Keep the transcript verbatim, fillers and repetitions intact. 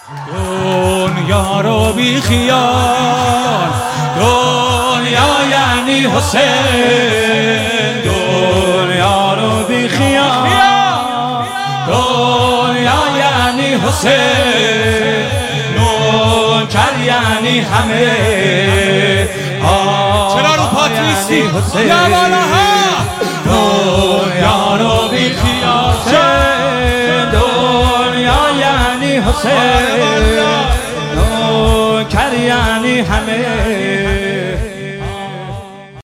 دنیا رو بی خیال، دنیا یعنی حسین. دنیا رو بی خیال، دنیا یعنی حسین. نوکر یعنی همه، چرا رو پات نیستی؟ یا بالا ها. دنیا رو بی خیال، دنیا یعنی حسین. نوکر یعنی همه،